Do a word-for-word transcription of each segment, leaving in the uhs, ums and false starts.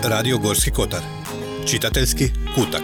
Radio Gorski kotar. Čitateljski kutak.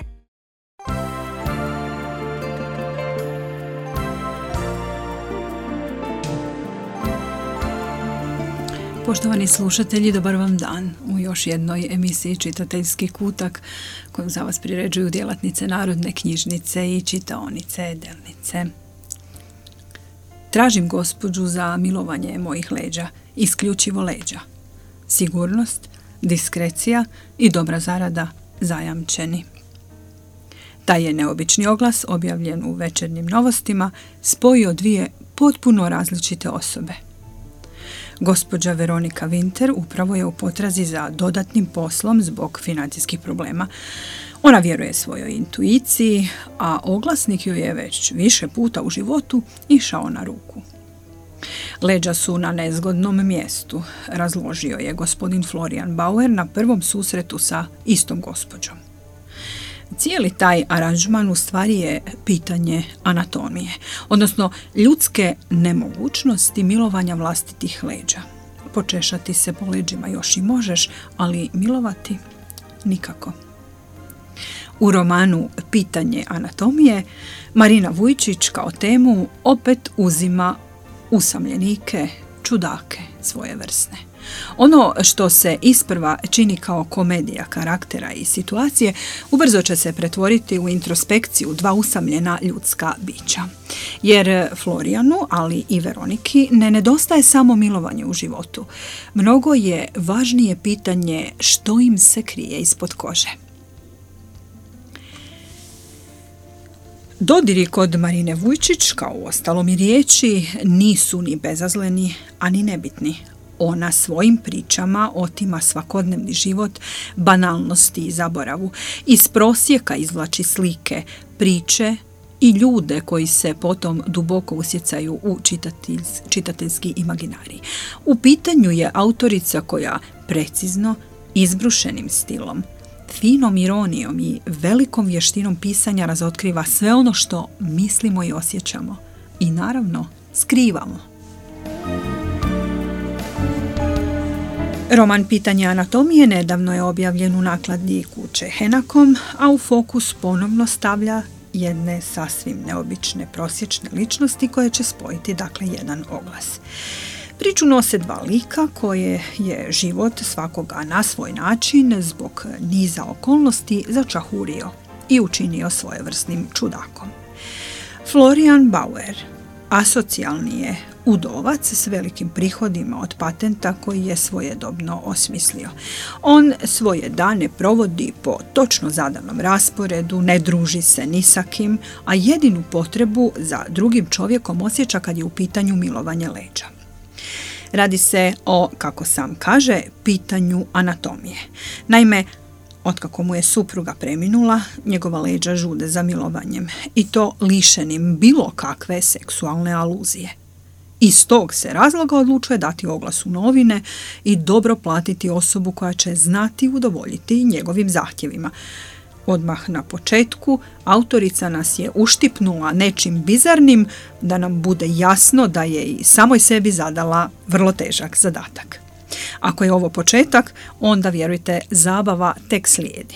Poštovani slušatelji, dobar vam dan u još jednoj emisiji Čitateljski kutak koju za vas priređuju djelatnice Narodne knjižnice i čitaonice Delnice. Tražim gospođu za milovanje mojih leđa, isključivo leđa. Sigurnost, diskrecija i dobra zarada zajamčeni. Taj je neobični oglas, objavljen u Večernjim novostima, spojio dvije potpuno različite osobe. Gospođa Veronika Winter upravo je u potrazi za dodatnim poslom zbog financijskih problema. Ona vjeruje svojoj intuiciji, a oglasnik joj je već više puta u životu išao na ruku. Leđa su na nezgodnom mjestu, razložio je gospodin Florian Bauer na prvom susretu sa istom gospođom. Cijeli taj aranžman u stvari je pitanje anatomije, odnosno ljudske nemogućnosti milovanja vlastitih leđa. Počešati se po leđima još i možeš, ali milovati nikako. U romanu Pitanje anatomije Marina Vujčić kao temu opet uzima usamljenike, čudake svojevrsne. Ono što se isprva čini kao komedija karaktera i situacije, ubrzo će se pretvoriti u introspekciju dva usamljena ljudska bića. Jer Florijanu, ali i Veroniki, ne nedostaje samo milovanje u životu. Mnogo je važnije pitanje što im se krije ispod kože. Dodiri kod Marine Vujčić, kao u ostalom i riječi, nisu ni bezazleni, a ni nebitni. Ona svojim pričama otima svakodnevni život, banalnosti i zaboravu. Iz prosjeka izvlači slike, priče i ljude koji se potom duboko usjecaju u čitateljski imaginarij. U pitanju je autorica koja precizno, izbrušenim stilom, finom ironijom i velikom vještinom pisanja razotkriva sve ono što mislimo i osjećamo i naravno skrivamo. Roman Pitanje anatomije nedavno je objavljen u nakladi kuće Henakom, a u fokus ponovno stavlja jedne sasvim neobične prosječne ličnosti koje će spojiti dakle jedan oglas. Priču nose dva lika koje je život svakoga na svoj način zbog niza okolnosti začahurio i učinio svojevrsnim čudakom. Florian Bauer asocijalni je udovac s velikim prihodima od patenta koji je svojedobno osmislio. On svoje dane provodi po točno zadanom rasporedu, ne druži se ni sa kim, a jedinu potrebu za drugim čovjekom osjeća kad je u pitanju milovanje leđa. Radi se o, kako sam kaže, pitanju anatomije. Naime, otkako mu je supruga preminula, njegova leđa žude za milovanjem i to lišenim bilo kakve seksualne aluzije. Iz tog se razloga odlučuje dati oglas u novine i dobro platiti osobu koja će znati udovoljiti njegovim zahtjevima. Odmah na početku autorica nas je uštipnula nečim bizarnim da nam bude jasno da je i samoj sebi zadala vrlo težak zadatak. Ako je ovo početak, onda vjerujte, zabava tek slijedi.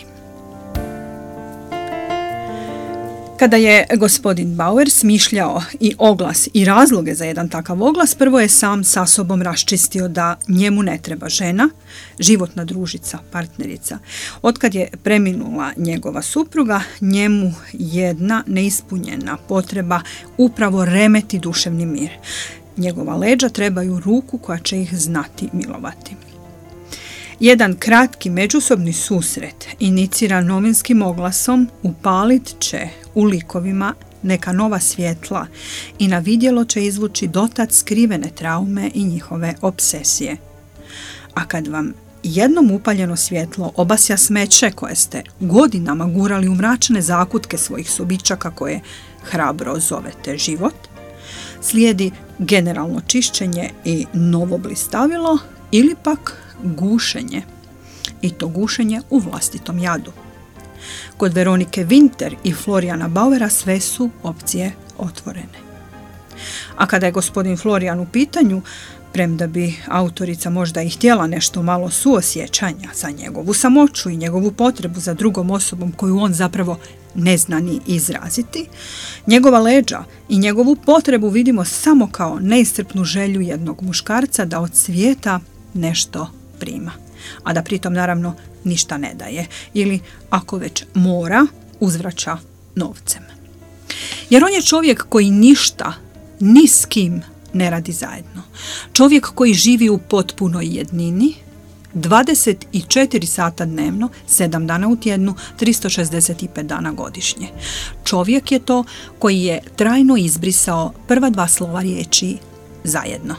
Kada je gospodin Bauer smišljao i oglas i razloge za jedan takav oglas, prvo je sam sa sobom raščistio da njemu ne treba žena, životna družica, partnerica. Otkad je preminula njegova supruga, njemu jedna neispunjena potreba upravo remeti duševni mir. Njegova leđa trebaju ruku koja će ih znati milovati. Jedan kratki međusobni susret, iniciran novinskim oglasom, upalit će u likovima neka nova svjetla i na vidjelo će izvući dotad skrivene traume i njihove obsesije. A kad vam jednom upaljeno svjetlo obasja smeće koje ste godinama gurali u mračne zakutke svojih sobičaka koje hrabro zovete život, slijedi generalno čišćenje i novo blistavilo ili pak gušenje. I to gušenje u vlastitom jadu. Kod Veronike Winter i Floriana Bauera sve su opcije otvorene. A kada je gospodin Florijan u pitanju, premda bi autorica možda i htjela nešto malo suosjećanja za njegovu samoću i njegovu potrebu za drugom osobom koju on zapravo ne zna ni izraziti, njegova leđa i njegovu potrebu vidimo samo kao neiscrpnu želju jednog muškarca da od svijeta nešto prima, a da pritom naravno ništa ne daje ili ako već mora, uzvraća novcem. Jer on je čovjek koji ništa ni s kim ne radi zajedno. Čovjek koji živi u potpunoj jednini, dvadeset četiri sata dnevno, sedam dana u tjednu, tristo šezdeset pet dana godišnje. Čovjek je to koji je trajno izbrisao prva dva slova riječi zajedno.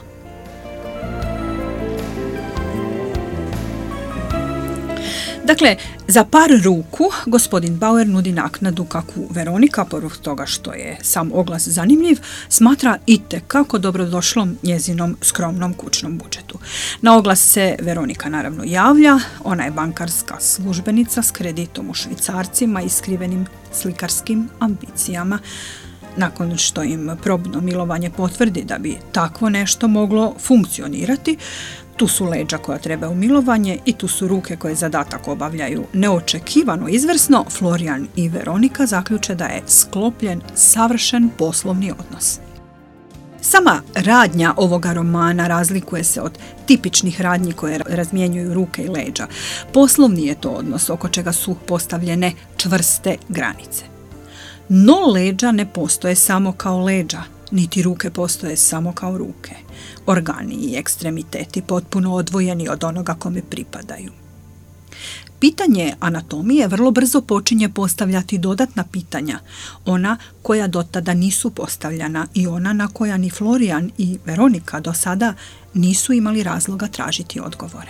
Dakle, za par ruku gospodin Bauer nudi naknadu kakvu Veronika, povrh toga što je sam oglas zanimljiv, smatra itekako dobrodošlom njezinom skromnom kućnom budžetu. Na oglas se Veronika naravno javlja, ona je bankarska službenica s kreditom u švicarcima i skrivenim slikarskim ambicijama. Nakon što im probno milovanje potvrdi da bi takvo nešto moglo funkcionirati, tu su leđa koja treba u milovanje i tu su ruke koje zadatak obavljaju neočekivano izvrsno, Florijan i Veronika zaključe da je sklopljen savršen poslovni odnos. Sama radnja ovoga romana razlikuje se od tipičnih radnji koje razmjenjuju ruke i leđa. Poslovni je to odnos oko čega su postavljene čvrste granice. No leđa ne postoje samo kao leđa, niti ruke postoje samo kao ruke. Organi i ekstremiteti potpuno odvojeni od onoga kome pripadaju. Pitanje anatomije vrlo brzo počinje postavljati dodatna pitanja, ona koja do tada nisu postavljana i ona na koja ni Florijan i Veronika do sada nisu imali razloga tražiti odgovore.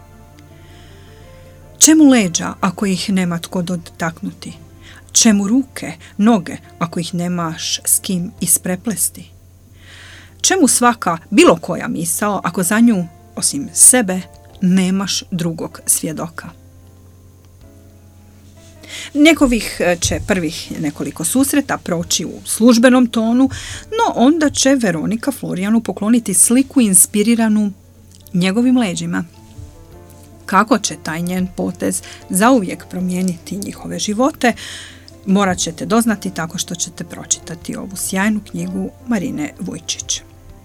Čemu leđa ako ih nema tko dotaknuti? Čemu ruke, noge ako ih nemaš s kim ispreplesti? Čemu svaka, bilo koja misao ako za nju, osim sebe, nemaš drugog svjedoka? Njegovih će prvih nekoliko susreta proći u službenom tonu, no onda će Veronika Florijanu pokloniti sliku inspiriranu njegovim leđima. Kako će taj njen potez zauvijek promijeniti njihove živote, morat ćete doznati tako što ćete pročitati ovu sjajnu knjigu Marine Vujčić.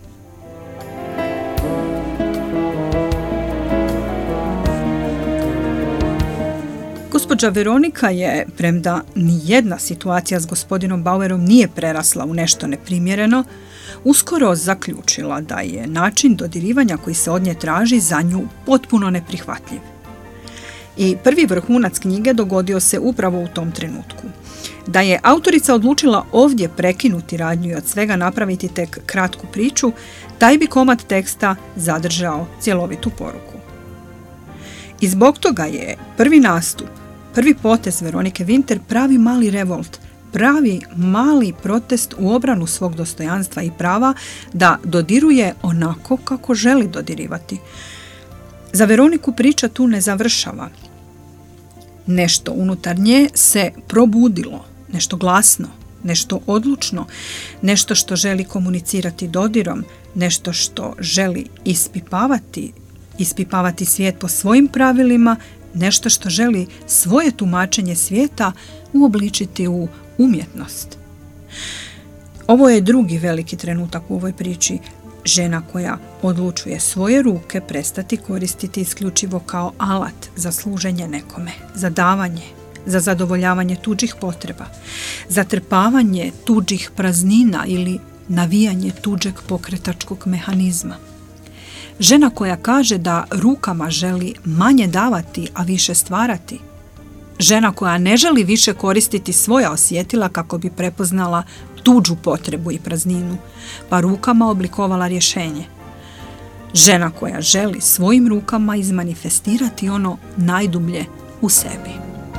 Gospođa Veronika je, premda nijedna situacija s gospodinom Bauerom nije prerasla u nešto neprimjereno, uskoro zaključila da je način dodirivanja koji se od nje traži za nju potpuno neprihvatljiv. I prvi vrhunac knjige dogodio se upravo u tom trenutku. Da je autorica odlučila ovdje prekinuti radnju i od svega napraviti tek kratku priču, taj bi komad teksta zadržao cjelovitu poruku. I zbog toga je prvi nastup, prvi potez Veronike Winter pravi mali revolt, pravi mali protest u obranu svog dostojanstva i prava da dodiruje onako kako želi dodirivati. Za Veroniku priča tu ne završava. Nešto unutar nje se probudilo, nešto glasno, nešto odlučno, nešto što želi komunicirati dodirom, nešto što želi ispipavati, ispipavati svijet po svojim pravilima, nešto što želi svoje tumačenje svijeta uobličiti u umjetnost. Ovo je drugi veliki trenutak u ovoj priči. Žena koja odlučuje svoje ruke prestati koristiti isključivo kao alat za služenje nekome, za davanje, za zadovoljavanje tuđih potreba, za trpavanje tuđih praznina ili navijanje tuđeg pokretačkog mehanizma. Žena koja kaže da rukama želi manje davati, a više stvarati. Žena koja ne želi više koristiti svoja osjetila kako bi prepoznala tuđu potrebu i prazninu, pa rukama oblikovala rješenje. Žena koja želi svojim rukama izmanifestirati ono najdublje u sebi.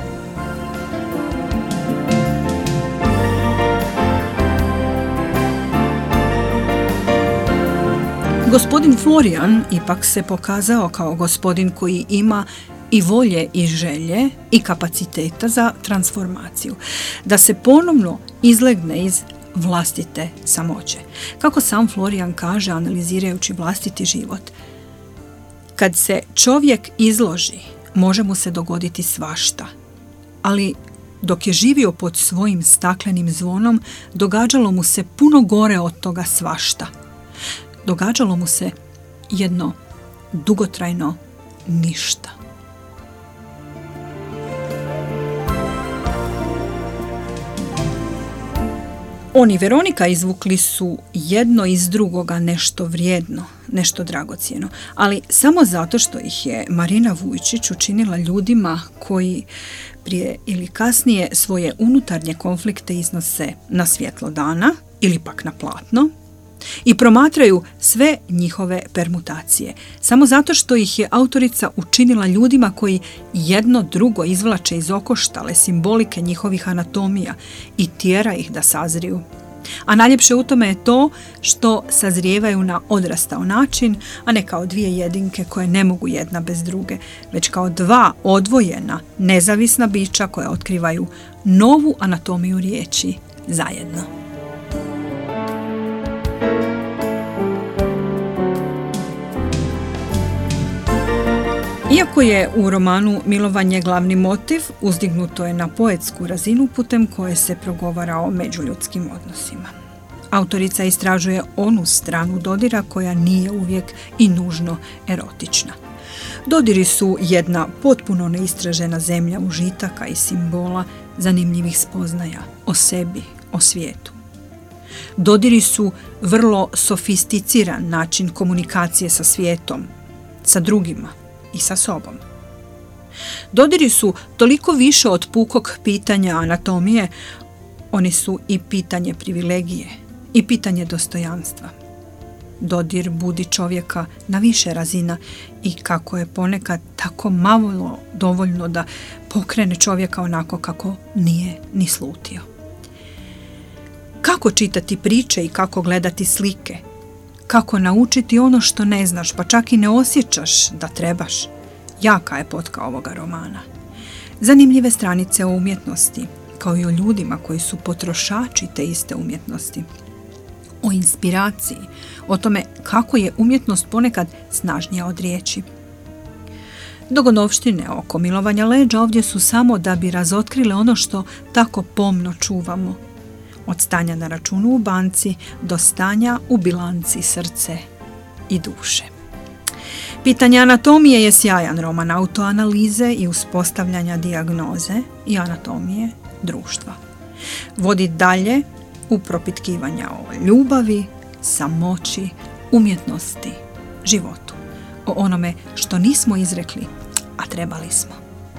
Gospodin Florijan ipak se pokazao kao gospodin koji ima i volje i želje i kapaciteta za transformaciju. Da se ponovno izlegne iz vlastite samoće. Kako sam Florian kaže, analizirajući vlastiti život, kad se čovjek izloži, može mu se dogoditi svašta, ali dok je živio pod svojim staklenim zvonom, događalo mu se puno gore od toga svašta. Događalo mu se jedno dugotrajno ništa. On i Veronika izvukli su jedno iz drugoga nešto vrijedno, nešto dragocjeno, ali samo zato što ih je Marina Vujčić učinila ljudima koji prije ili kasnije svoje unutarnje konflikte iznose na svjetlo dana ili pak na platno i promatraju sve njihove permutacije. Samo zato što ih je autorica učinila ljudima koji jedno drugo izvlače iz okoštale simbolike njihovih anatomija i tjera ih da sazriju. A najljepše u tome je to što sazrijevaju na odrastao način, a ne kao dvije jedinke koje ne mogu jedna bez druge, već kao dva odvojena, nezavisna bića koja otkrivaju novu anatomiju riječi zajedno. Iako je u romanu milovanje glavni motiv, uzdignuto je na poetsku razinu putem koje se progovara o međuljudskim odnosima. Autorica istražuje onu stranu dodira koja nije uvijek i nužno erotična. Dodiri su jedna potpuno neistražena zemlja užitaka i simbola, zanimljivih spoznaja o sebi, o svijetu. Dodiri su vrlo sofisticiran način komunikacije sa svijetom, sa drugima i sa sobom. Dodiri su toliko više od pukog pitanja anatomije, oni su i pitanje privilegije i pitanje dostojanstva. Dodir budi čovjeka na više razina i kako je ponekad tako malo dovoljno da pokrene čovjeka onako kako nije ni slutio. Kako čitati priče i kako gledati slike? Kako naučiti ono što ne znaš, pa čak i ne osjećaš da trebaš? Jaka je potka ovoga romana. Zanimljive stranice o umjetnosti, kao i o ljudima koji su potrošači te iste umjetnosti. O inspiraciji, o tome kako je umjetnost ponekad snažnija od riječi. Dogodovštine oko milovanja leđa ovdje su samo da bi razotkrile ono što tako pomno čuvamo. Od stanja na računu u banci do stanja u bilanci srce i duše. Pitanje anatomije je sjajan roman autoanalize i uspostavljanja dijagnoze i anatomije društva. Vodi dalje u propitkivanja o ljubavi, samoći, umjetnosti, životu. O onome što nismo izrekli, a trebali smo.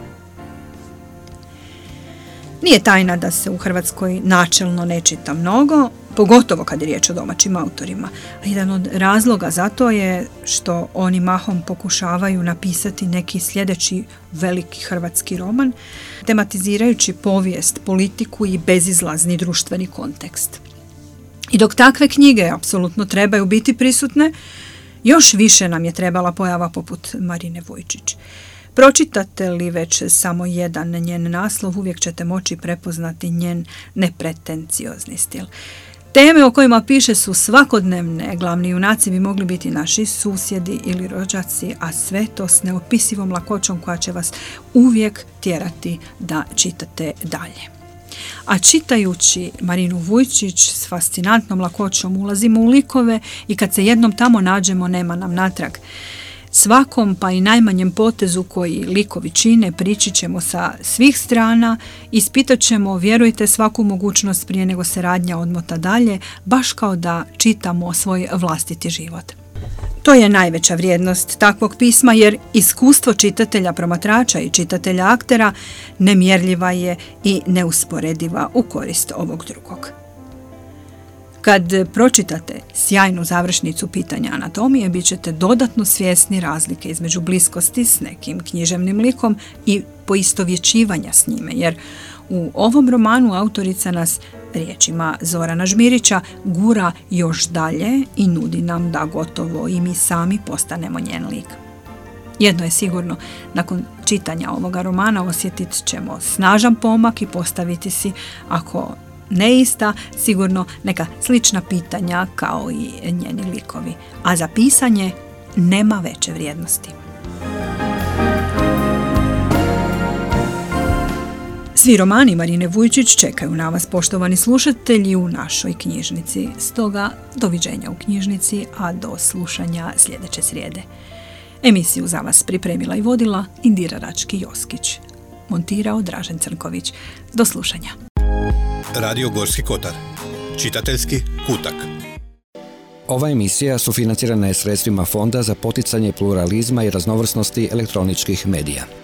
Nije tajna da se u Hrvatskoj načelno ne čita mnogo, pogotovo kad je riječ o domaćim autorima. A jedan od razloga za to je što oni mahom pokušavaju napisati neki sljedeći veliki hrvatski roman, tematizirajući povijest, politiku i bezizlazni društveni kontekst. I dok takve knjige apsolutno trebaju biti prisutne, još više nam je trebala pojava poput Marine Vujčić. Pročitate li već samo jedan njen naslov, uvijek ćete moći prepoznati njen nepretenciozni stil. Teme o kojima piše su svakodnevne, glavni junaci bi mogli biti naši susjedi ili rođaci, a sve to s neopisivom lakoćom koja će vas uvijek tjerati da čitate dalje. A čitajući Marinu Vujčić s fascinantnom lakoćom ulazimo u likove i kad se jednom tamo nađemo nema nam natrag. Svakom pa i najmanjem potezu koji likovi čine prići ćemo sa svih strana, ispitat ćemo, vjerujte, svaku mogućnost prije nego se radnja odmota dalje, baš kao da čitamo svoj vlastiti život. To je najveća vrijednost takvog pisma jer iskustvo čitatelja promatrača i čitatelja aktera nemjerljiva je i neusporediva u korist ovog drugog. Kad pročitate sjajnu završnicu pitanja anatomije, bit ćete dodatno svjesni razlike između bliskosti s nekim književnim likom i poistovjećivanja s njime, jer u ovom romanu autorica nas, riječima Zorana Žmirića, gura još dalje i nudi nam da gotovo i mi sami postanemo njen lik. Jedno je sigurno, nakon čitanja ovoga romana osjetit ćemo snažan pomak i postaviti si, ako ne ista, sigurno neka slična pitanja kao i njeni likovi, a za pisanje nema veće vrijednosti. Svi romani Marine Vujčić čekaju na vas, poštovani slušatelji, u našoj knjižnici. Stoga, doviđenja u knjižnici, a do slušanja sljedeće srijede. Emisiju za vas pripremila i vodila Indira Rački-Joskić. Montirao Dražen Crnković. Do slušanja. Radio Gorski kotar. Čitateljski kutak. Ova emisija sufinancirana je sredstvima Fonda za poticanje pluralizma i raznovrsnosti elektroničkih medija.